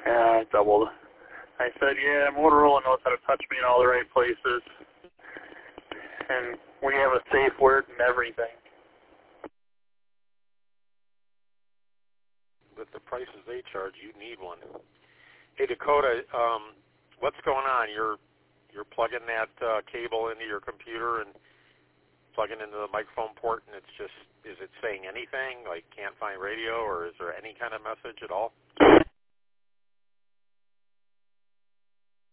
I doubled. I said, yeah, Motorola knows how to touch me in all the right places. And we have a safe word and everything. With the prices they charge, you need one. Hey, Dakota, what's going on? You're plugging that cable into your computer and plugging into the microphone port, and it's just, is it saying anything, like can't find radio, or is there any kind of message at all?